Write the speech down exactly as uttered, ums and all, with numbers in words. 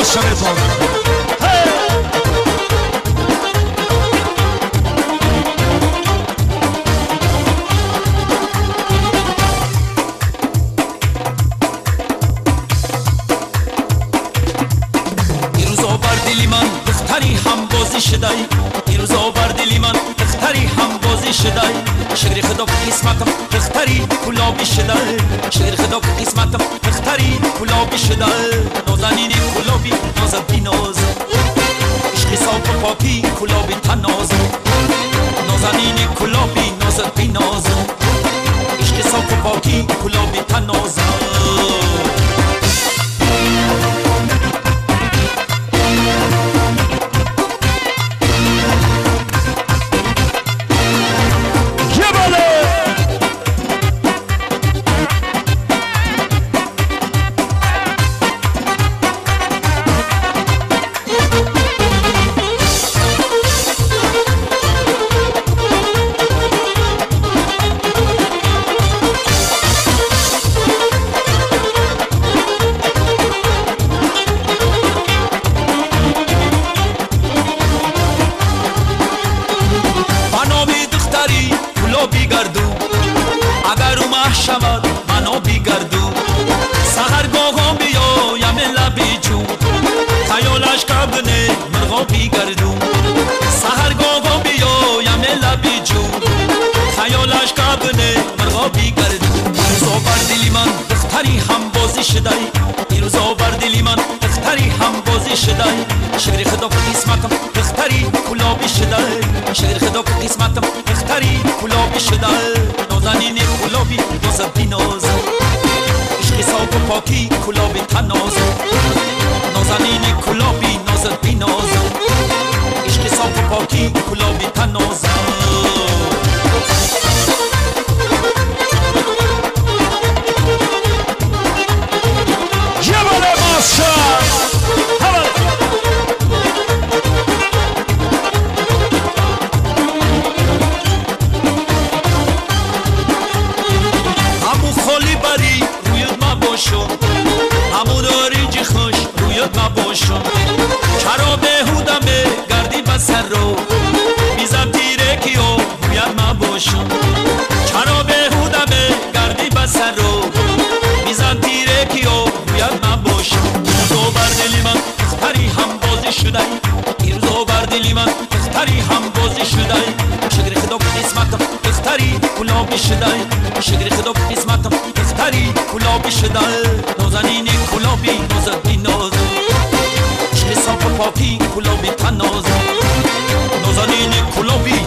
باز شمیر پاک هم بازی شدای ایروزا بر دلی من دختری هم بازی شدای شگری خدا قسمتم دختری کلابی شدای شگری خدا قسمتم دختری کلابی شدای نازنینی کلابی نازد بی ناز عشق صاف و پاکی کلابی تناز نازنینی کلابی نازد بی ناز عشق صاف و پاکی کلابی تناز اگر او ماه شود منو بیگردو سحرگاه بیا یم لبی جو خیالش کبنه مرغا بیگردو سحرگاه بیا یم لبی جو خیالش کبنه مرغا بیگردو روزا بر دلی من دختری هم بازی شدای روزا بر دلی من دختری هم بازی شدای شگری خدا که قسمتم دختری کلابی شدای شگری خدا که قسمتم دختری کلابی شدای نازنینی کلابی نازد بی ناز عشق صاف و پاکی کلابی تناز نازنینی کلابی نازد بی ناز عشق صاف و پاکی کلابی تناز همو داری جی خوش رویت مباشم چرا بهودمه گردی بسر رو میزم تیره کیو رویت مباشم چرا بهودمه گردی بسر رو میزم تیره کیو رویت مباشم روزو بر دلی من دختری هم بازی شدای روزو بر دلی من دختری هم بازی شدای شگری خدا قسمتم دختری کلابی شدای شگری خدا قسمتم دختری کلابی شدای نازنینی کلابی نازد بی ناز عشق صاف و پاکی کلابی تناز نازنینی کلابی